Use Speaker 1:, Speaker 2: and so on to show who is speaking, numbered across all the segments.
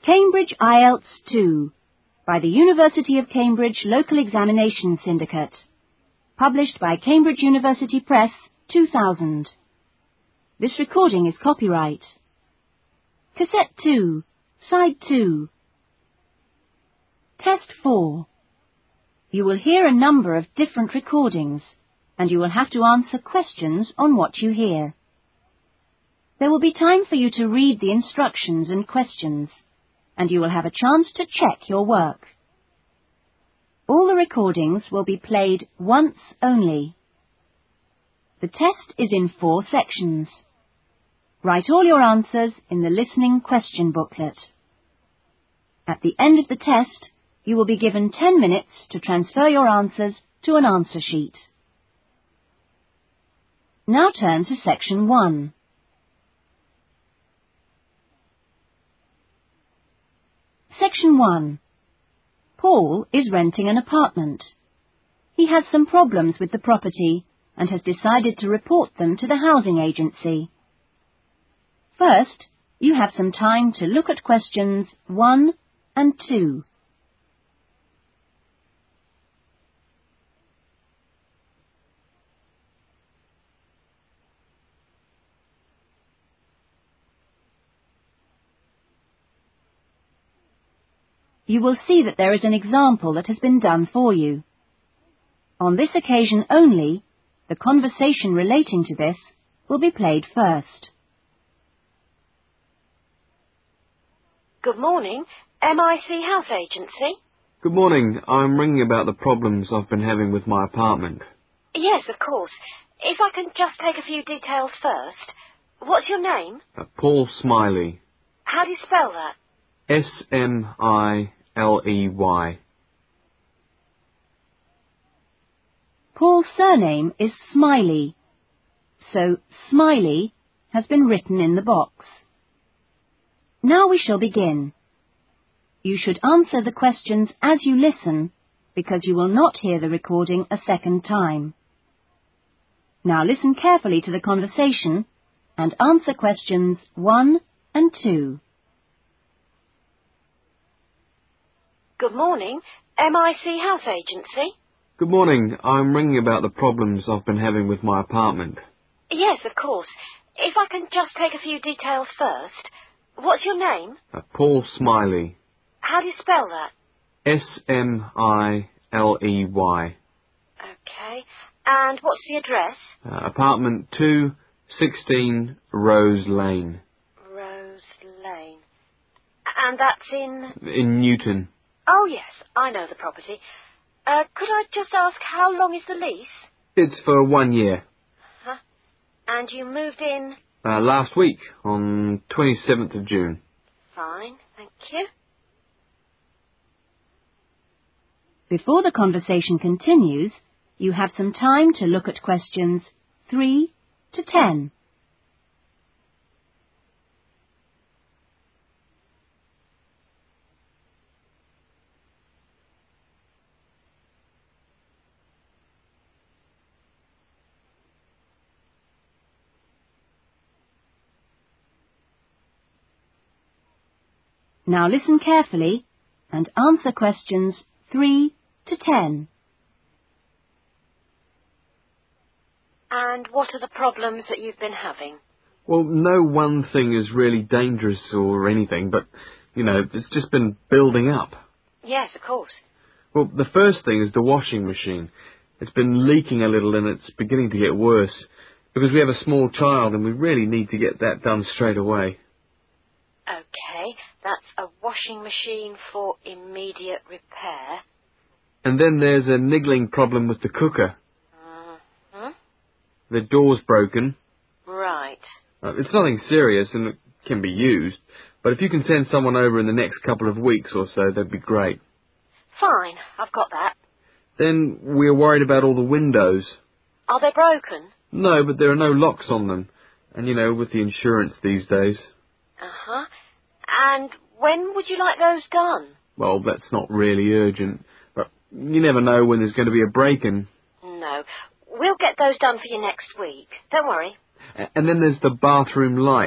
Speaker 1: Cambridge IELTS 2 by the University of Cambridge Local Examination Syndicate. Published by Cambridge University Press, 2000. This recording is copyright. Cassette 2, Side 2. Test 4. You will hear a number of different recordings, and you will have to answer questions on what you hear. There will be time for you to read the instructions and questions, and you will have a chance to check your work. All the recordings will be played once only. The test is in 4 sections. Write all your answers in the listening question booklet. At the end of the test, you will be given 10 minutes to transfer your answers to an answer sheet. Now turn to Section 1. Section 1. Paul is renting an apartment. He has some problems with the property and has decided to report them to the housing agency. First, you have some time to look at questions 1 and 2. You will see that there is an example that has been done for you. On this occasion only, the conversation relating to this will be played first.
Speaker 2: Good morning, MIC House Agency.
Speaker 3: Good morning. I'm ringing about the problems I've been having with my apartment.
Speaker 2: Yes, of course. If I can just take a few details first. What's your name?
Speaker 3: Paul Smiley.
Speaker 2: How do you spell that?
Speaker 3: Smiley.
Speaker 1: Paul's surname is Smiley, so Smiley has been written in the box. Now we shall begin. You should answer the questions as you listen, because you will not hear the recording a second time. Now listen carefully to the conversation and answer questions 1 and 2.
Speaker 2: Good morning, MIC House Agency.
Speaker 3: Good morning. I'm ringing about the problems I've been having with my apartment.
Speaker 2: Yes, of course. If I can just take a few details first. What's your name?
Speaker 3: Paul Smiley.
Speaker 2: How do you spell that?
Speaker 3: Smiley.
Speaker 2: Okay. And what's the address?
Speaker 3: Apartment 216 Rose Lane.
Speaker 2: Rose Lane. And that's
Speaker 3: In Newton.
Speaker 2: Oh, yes, I know the property. Could I just ask how long is the lease?
Speaker 3: It's for 1 year.
Speaker 2: Huh? And you moved in?
Speaker 3: Last week, on 27th of June.
Speaker 2: Fine, thank you.
Speaker 1: Before the conversation continues, you have some time to look at questions 3 to 10. Now listen carefully and answer questions 3 to 10.
Speaker 2: And what are the problems that you've been having?
Speaker 3: Well, no one thing is really dangerous or anything, but, it's just been building up.
Speaker 2: Yes, of course.
Speaker 3: Well, the first thing is the washing machine. It's been leaking a little and it's beginning to get worse, because we have a small child and we really need to get that done straight away.
Speaker 2: Okay, that's a washing machine for immediate repair.
Speaker 3: And then there's a niggling problem with the cooker.
Speaker 2: Mm-hmm.
Speaker 3: The door's broken.
Speaker 2: Right.
Speaker 3: It's nothing serious and it can be used, but if you can send someone over in the next couple of weeks or so, that'd be great.
Speaker 2: Fine, I've got that.
Speaker 3: Then we're worried about all the windows.
Speaker 2: Are they broken?
Speaker 3: No, but there are no locks on them. And, with the insurance these days.
Speaker 2: Uh-huh. And when would you like those done?
Speaker 3: Well, that's not really urgent, but you never know when there's going to be a break-in.
Speaker 2: No. We'll get those done for you next week. Don't worry.
Speaker 3: And then there's the bathroom light.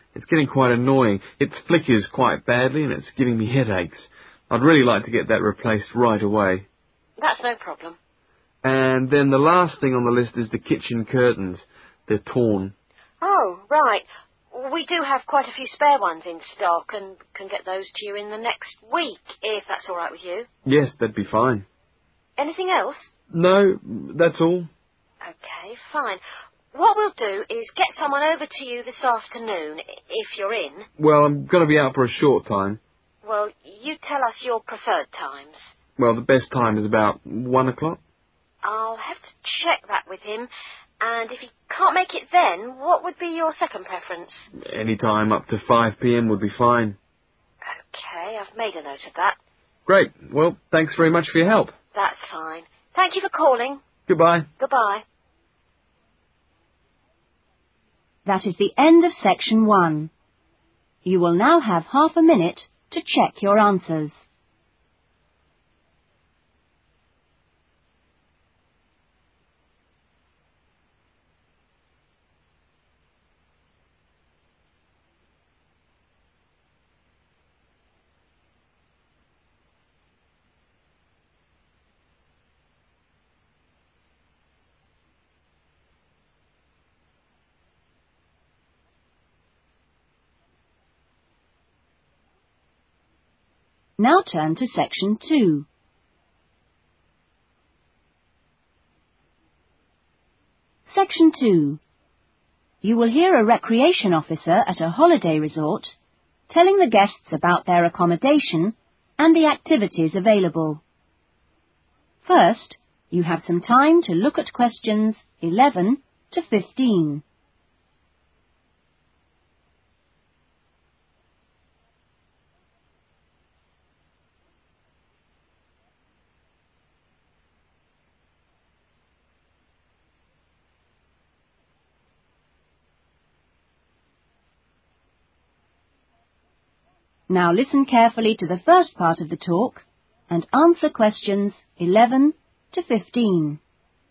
Speaker 3: It's getting quite annoying. It flickers quite badly and it's giving me headaches. I'd really like to get that replaced right away.
Speaker 2: That's no problem.
Speaker 3: And then the last thing on the list is the kitchen curtains. They're torn.
Speaker 2: Oh, right. We do have quite a few spare ones in stock and can get those to you in the next week, if that's all right with you.
Speaker 3: Yes, that'd be fine.
Speaker 2: Anything else?
Speaker 3: No, that's all.
Speaker 2: Okay, fine. What we'll do is get someone over to you this afternoon, if you're in.
Speaker 3: Well, I'm going to be out for a short time.
Speaker 2: Well, you tell us your preferred times.
Speaker 3: Well, the best time is about 1 o'clock.
Speaker 2: I'll have to check that with him. And if he can't make it then, what would be your second preference?
Speaker 3: Any time up to 5 p.m. would be fine.
Speaker 2: Okay, I've made a note of that.
Speaker 3: Great. Well, thanks very much for your help.
Speaker 2: That's fine. Thank you for calling.
Speaker 3: Goodbye.
Speaker 2: Goodbye.
Speaker 1: That is the end of section 1. You will now have half a minute to check your answers. Now turn to section 2. Section 2. You will hear a recreation officer at a holiday resort telling the guests about their accommodation and the activities available. First, you have some time to look at questions 11 to 15. Now listen carefully to the first part of the talk and answer questions 11 to 15.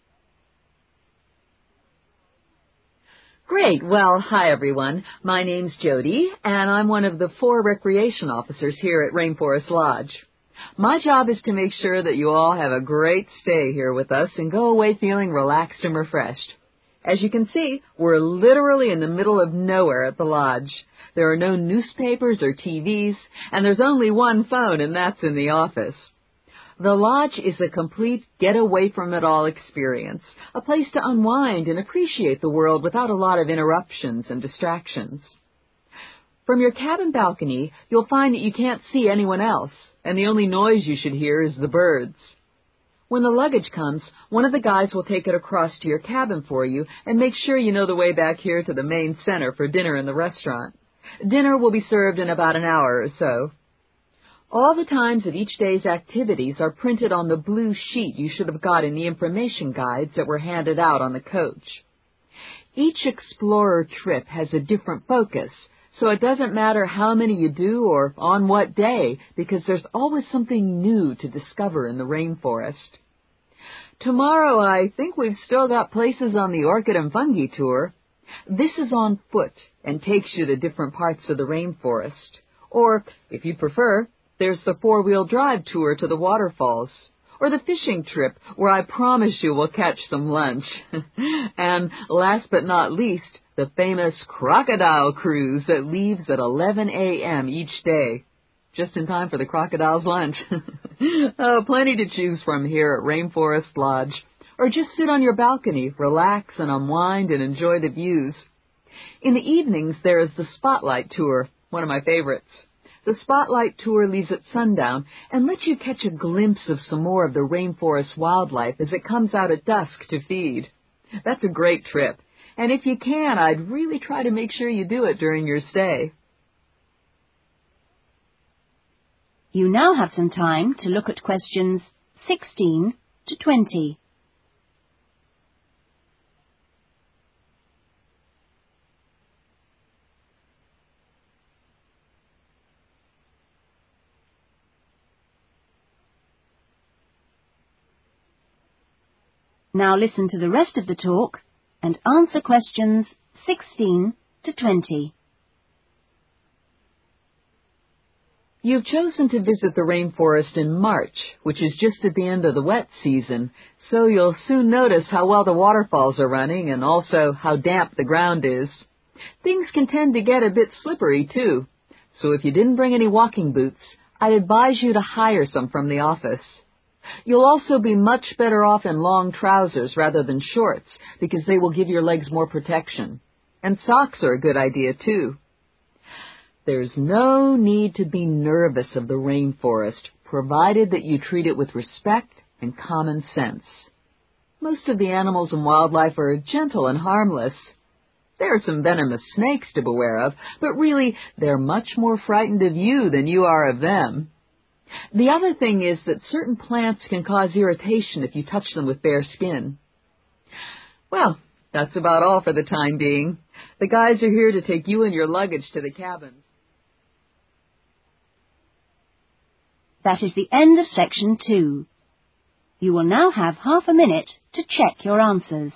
Speaker 4: Great. Well, hi everyone. My name's Jody, and I'm one of the 4 recreation officers here at Rainforest Lodge. My job is to make sure that you all have a great stay here with us and go away feeling relaxed and refreshed. As you can see, we're literally in the middle of nowhere at the lodge. There are no newspapers or TVs, and there's only one phone, and that's in the office. The lodge is a complete get-away-from-it-all experience, a place to unwind and appreciate the world without a lot of interruptions and distractions. From your cabin balcony, you'll find that you can't see anyone else, and the only noise you should hear is the birds. When the luggage comes, one of the guys will take it across to your cabin for you and make sure you know the way back here to the main center for dinner in the restaurant. Dinner will be served in about an hour or so. All the times of each day's activities are printed on the blue sheet you should have got in the information guides that were handed out on the coach. Each explorer trip has a different focus, so it doesn't matter how many you do or on what day, because there's always something new to discover in the rainforest. Tomorrow, I think we've still got places on the Orchid and Fungi tour. This is on foot and takes you to different parts of the rainforest. Or, if you prefer, there's the 4-wheel drive tour to the waterfalls. Or the fishing trip, where I promise you we'll catch some lunch. And last but not least, the famous crocodile cruise that leaves at 11 a.m. each day. Just in time for the crocodile's lunch. Oh, plenty to choose from here at Rainforest Lodge. Or just sit on your balcony, relax and unwind and enjoy the views. In the evenings, there is the Spotlight Tour, one of my favorites. The Spotlight Tour leaves at sundown and lets you catch a glimpse of some more of the rainforest wildlife as it comes out at dusk to feed. That's a great trip, and if you can, I'd really try to make sure you do it during your stay.
Speaker 1: You now have some time to look at questions 16 to 20. Now listen to the rest of the talk and answer questions 16 to 20.
Speaker 4: You've chosen to visit the rainforest in March, which is just at the end of the wet season, so you'll soon notice how well the waterfalls are running and also how damp the ground is. Things can tend to get a bit slippery, too, so if you didn't bring any walking boots, I'd advise you to hire some from the office. You'll also be much better off in long trousers rather than shorts, because they will give your legs more protection. And socks are a good idea, too. There's no need to be nervous of the rainforest, provided that you treat it with respect and common sense. Most of the animals and wildlife are gentle and harmless. There are some venomous snakes to beware of, but really they're much more frightened of you than you are of them. The other thing is that certain plants can cause irritation if you touch them with bare skin. Well, that's about all for the time being. The guys are here to take you and your luggage to the cabin.
Speaker 1: That is the end of section 2. You will now have half a minute to check your answers.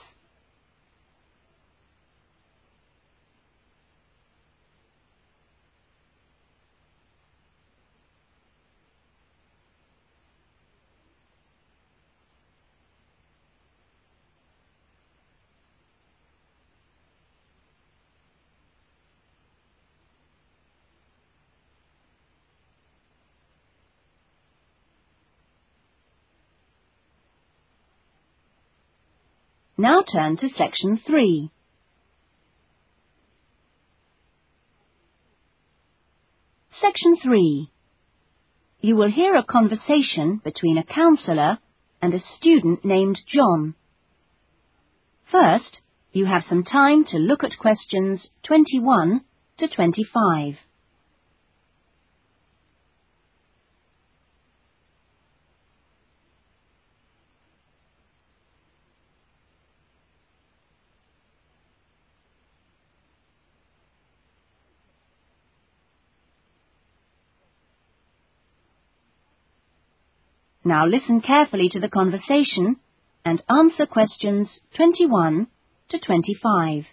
Speaker 1: Now turn to section 3. Section 3. You will hear a conversation between a counsellor and a student named John. First, you have some time to look at questions 21 to 25. Now listen carefully to the conversation and answer questions 21 to 25.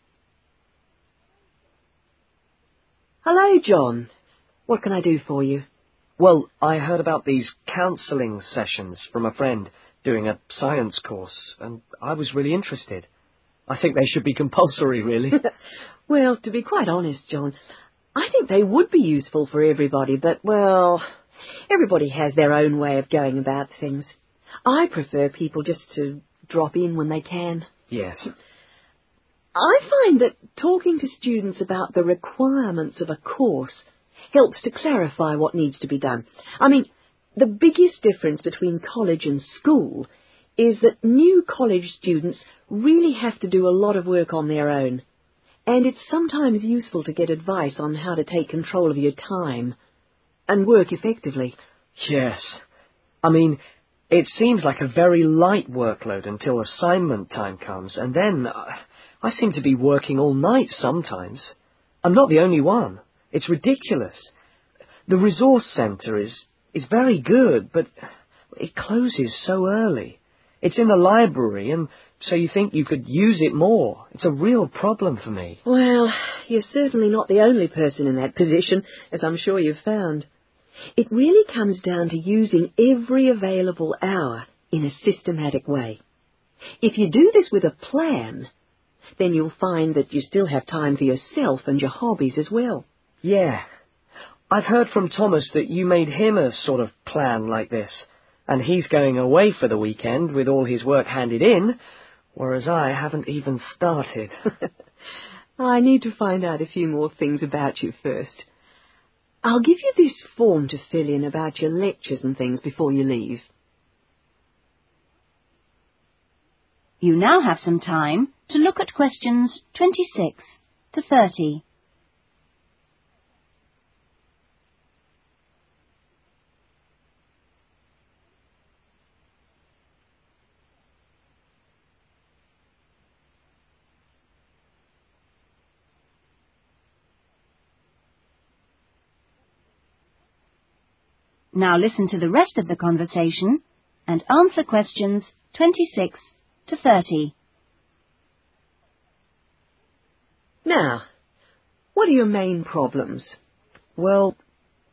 Speaker 5: Hello, John. What can I do for you?
Speaker 6: Well, I heard about these counselling sessions from a friend doing a science course, and I was really interested. I think they should be compulsory, really.
Speaker 5: Well, to be quite honest, John, I think they would be useful for everybody, but, well, everybody has their own way of going about things. I prefer people just to drop in when they can.
Speaker 6: Yes.
Speaker 5: I find that talking to students about the requirements of a course helps to clarify what needs to be done. I mean, the biggest difference between college and school is that new college students really have to do a lot of work on their own, and it's sometimes useful to get advice on how to take control of your time and work effectively.
Speaker 6: Yes. I mean, it seems like a very light workload until assignment time comes, and then I seem to be working all night sometimes. I'm not the only one. It's ridiculous. The resource centre is very good, but it closes so early. It's in the library, and so you think you could use it more. It's a real problem for me.
Speaker 5: Well, you're certainly not the only person in that position, as I'm sure you've found. It really comes down to using every available hour in a systematic way. If you do this with a plan, then you'll find that you still have time for yourself and your hobbies as well.
Speaker 6: Yeah. I've heard from Thomas that you made him a sort of plan like this, and he's going away for the weekend with all his work handed in, whereas I haven't even started.
Speaker 5: I need to find out a few more things about you first. I'll give you this form to fill in about your lectures and things before you leave.
Speaker 1: You now have some time to look at questions 26 to 30. Now listen to the rest of the conversation and answer questions 26 to 30.
Speaker 5: Now, what are your main problems?
Speaker 6: Well,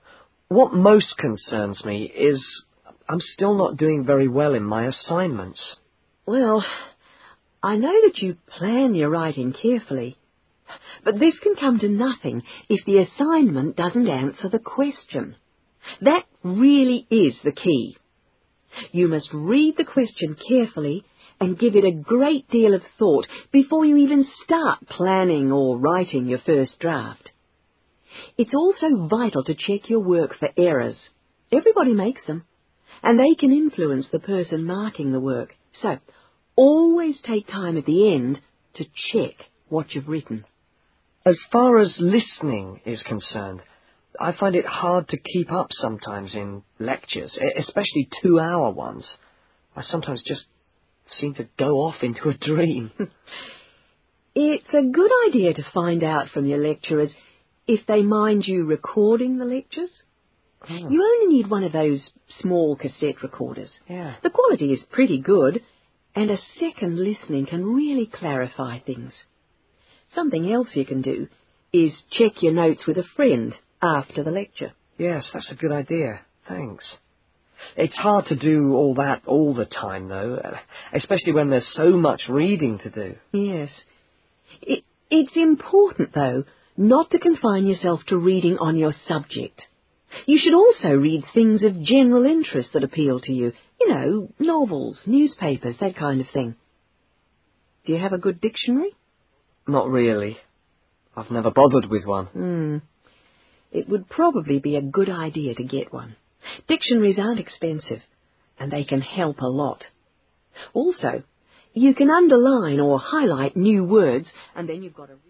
Speaker 6: What most concerns me is I'm still not doing very well in my assignments.
Speaker 5: Well, I know that you plan your writing carefully, but this can come to nothing if the assignment doesn't answer the question. That really is the key. You must read the question carefully and give it a great deal of thought before you even start planning or writing your first draft. It's also vital to check your work for errors. Everybody makes them, and they can influence the person marking the work. So, always take time at the end to check what you've written.
Speaker 6: As far as listening is concerned, I find it hard to keep up sometimes in lectures, especially 2-hour ones. I sometimes just seem to go off into a dream.
Speaker 5: It's a good idea to find out from your lecturers if they mind you recording the lectures.
Speaker 6: Oh.
Speaker 5: You only need one of those small cassette recorders.
Speaker 6: Yeah.
Speaker 5: The quality is pretty good, and a second listening can really clarify things. Something else you can do is check your notes with a friend after the lecture.
Speaker 6: Yes, that's a good idea. Thanks. It's hard to do all that all the time, though, especially when there's so much reading to do.
Speaker 5: Yes. It's important, though, not to confine yourself to reading on your subject. You should also read things of general interest that appeal to you. You know, novels, newspapers, that kind of thing. Do you have a good dictionary?
Speaker 6: Not really. I've never bothered with one.
Speaker 5: It would probably be a good idea to get one. Dictionaries aren't expensive, and they can help a lot. Also, you can underline or highlight new words, and then you've got a...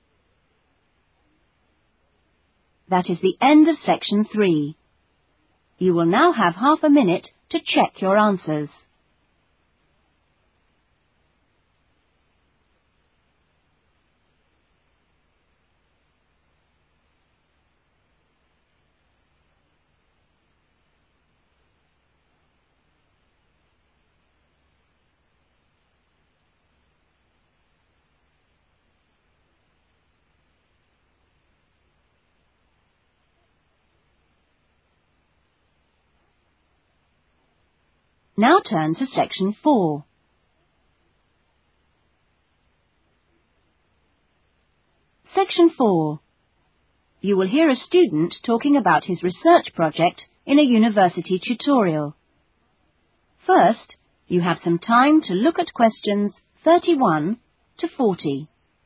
Speaker 1: That is the end of section 3. You will now have half a minute to check your answers. Now turn to section 4. Section 4. You will hear a student talking about his research project in a university tutorial. First, you have some time to look at questions 31 to 40.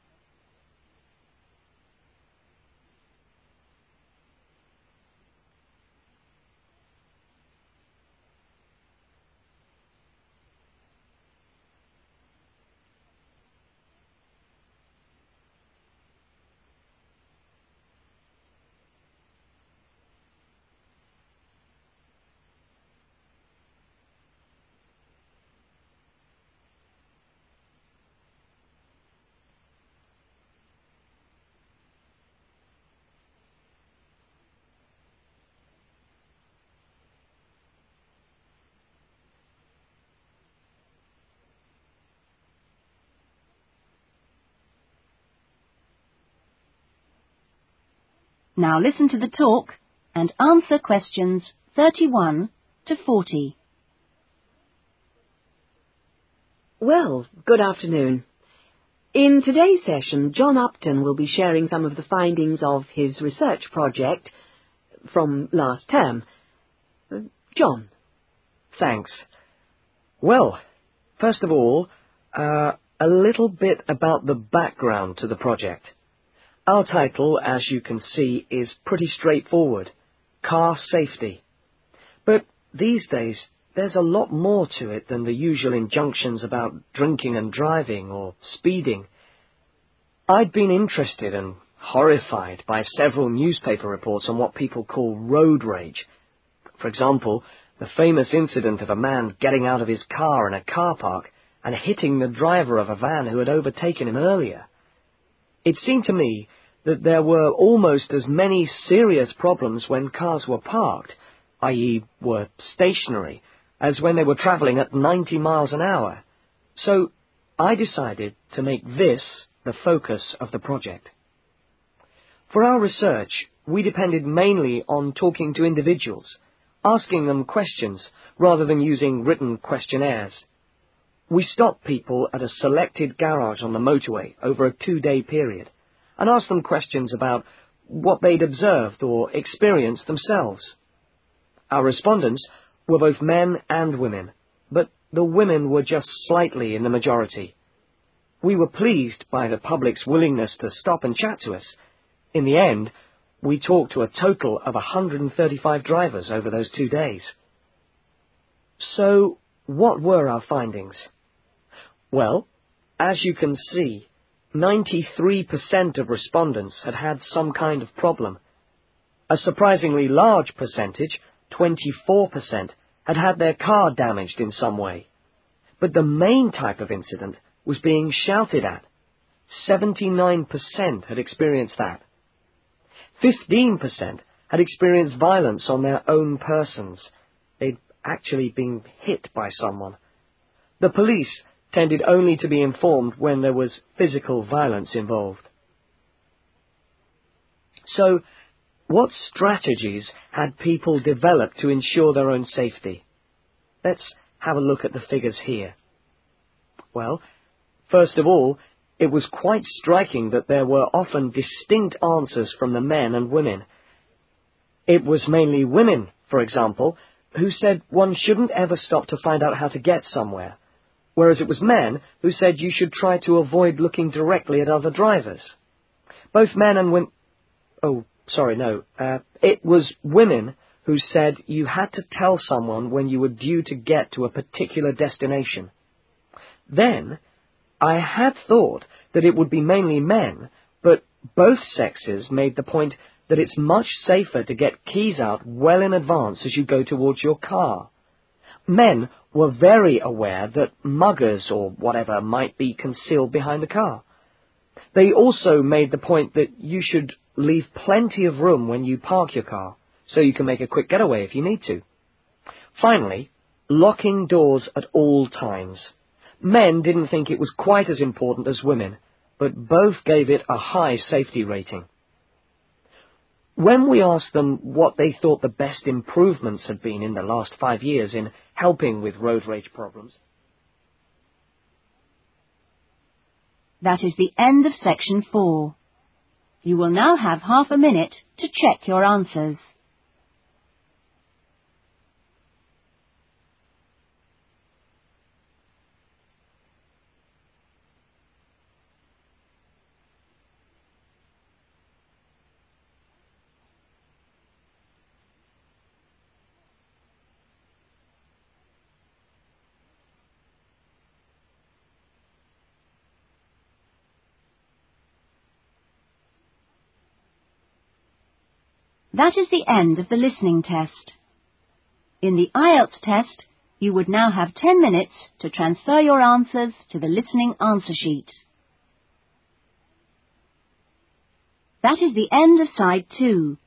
Speaker 1: Now listen to the talk and answer questions 31 to 40.
Speaker 5: Well, good afternoon. In today's session, John Upton will be sharing some of the findings of his research project from last term. John.
Speaker 6: Thanks. Well, first of all, a little bit about the background to the project. Our title, as you can see, is pretty straightforward. Car Safety. But these days, there's a lot more to it than the usual injunctions about drinking and driving or speeding. I'd been interested and horrified by several newspaper reports on what people call road rage. For example, the famous incident of a man getting out of his car in a car park and hitting the driver of a van who had overtaken him earlier. It seemed to me that there were almost as many serious problems when cars were parked, i.e. were stationary, as when they were travelling at 90 miles an hour. So I decided to make this the focus of the project. For our research, we depended mainly on talking to individuals, asking them questions rather than using written questionnaires. We stopped people at a selected garage on the motorway over a 2-day period and asked them questions about what they'd observed or experienced themselves. Our respondents were both men and women, but the women were just slightly in the majority. We were pleased by the public's willingness to stop and chat to us. In the end, we talked to a total of 135 drivers over those 2 days. So, what were our findings? Well, as you can see, 93% of respondents had had some kind of problem. A surprisingly large percentage, 24%, had had their car damaged in some way. But the main type of incident was being shouted at. 79% had experienced that. 15% had experienced violence on their own persons. They'd actually been hit by someone. The police tended only to be informed when there was physical violence involved. So, what strategies had people developed to ensure their own safety? Let's have a look at the figures here. Well, first of all, it was quite striking that there were often distinct answers from the men and women. It was mainly women, for example, who said one shouldn't ever stop to find out how to get somewhere, whereas it was men who said you should try to avoid looking directly at other drivers. Both men and women... It was women who said you had to tell someone when you were due to get to a particular destination. Then, I had thought that it would be mainly men, but both sexes made the point that it's much safer to get keys out well in advance as you go towards your car. Men were very aware that muggers or whatever might be concealed behind the car. They also made the point that you should leave plenty of room when you park your car, so you can make a quick getaway if you need to. Finally, locking doors at all times. Men didn't think it was quite as important as women, but both gave it a high safety rating. When we asked them what they thought the best improvements had been in the last 5 years in helping with road rage problems...
Speaker 1: That is the end of section 4. You will now have half a minute to check your answers. That is the end of the listening test. In the IELTS test, you would now have 10 minutes to transfer your answers to the listening answer sheet. That is the end of side 2.